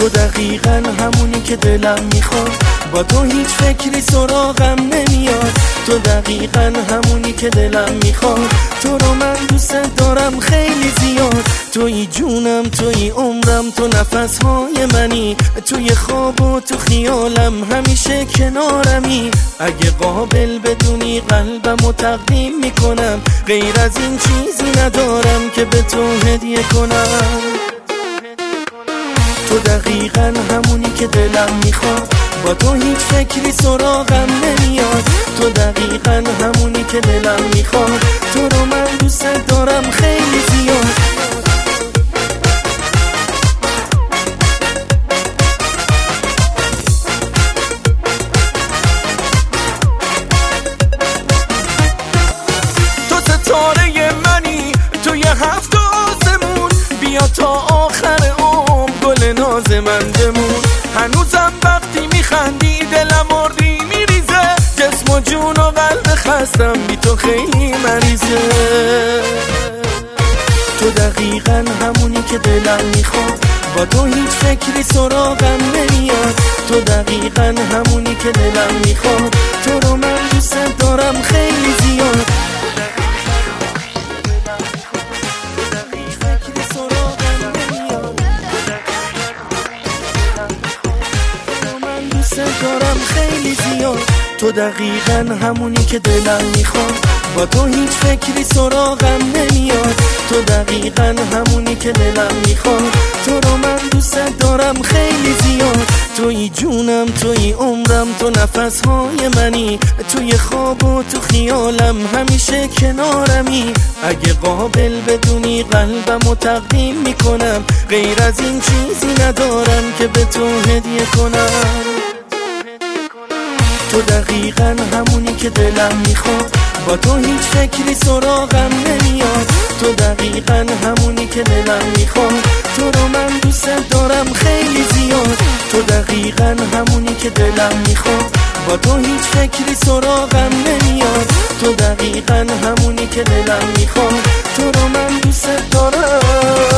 تو دقیقاً همونی که دلم میخواد، با تو هیچ فکری سراغم نمیاد. تو دقیقاً همونی که دلم میخواد، تو رو من دوست دارم خیلی زیاد. توی جونم، توی عمرم، تو نفسهای منی، توی خواب و تو خیالم همیشه کنارمی. اگه قابل بدونی قلبمو تقدیم میکنم، غیر از این چیزی ندارم که به تو هدیه کنم. تو دقیقاً همونی که دلم میخواد، با تو هیچ فکری سراغم نمیاد. تو دقیقاً همونی که دلم میخواد، تو رو من دوست دارم خیلی زیاد. تو ستاره منی توی هفت آسمون، بیا تا آخر گل ناز من بمون. هنوزم وقتی میخندی دلم مردی میریزه، جسم و جون و قلب خستم بی تو خیلی مریضه. تو دقیقاً همونی که دلم میخواد، با تو هیچ فکری سراغم نمیاد. تو دقیقاً همونی که دلم میخواد، تو رو من دوست دارم خیلی زیاد. دارم خیلی زیاد. تو دقیقاً همونی که دلم میخواد، با تو هیچ فکری سراغم نمیاد. تو دقیقاً همونی که دلم میخواد، تو رو من دوست دارم خیلی زیاد. توی جونم، توی عمرم، تو نفسهای منی، توی خواب و تو خیالم همیشه کنارمی. اگه قابل بدونی قلبمو تقدیم میکنم، غیر از این چیزی ندارم که به تو هدیه کنم. تو دقیقاً همونی که دلم میخواد، با تو هیچ فکری سراغم نمیاد. تو دقیقاً همونی که دلم میخواد، تو رو من دوست دارم خیلی زیاد. تو دقیقاً همونی که دلم میخواد، با تو هیچ فکری سراغم نمیاد. تو دقیقاً همونی که دلم میخواد، تو رو من دوست دارم.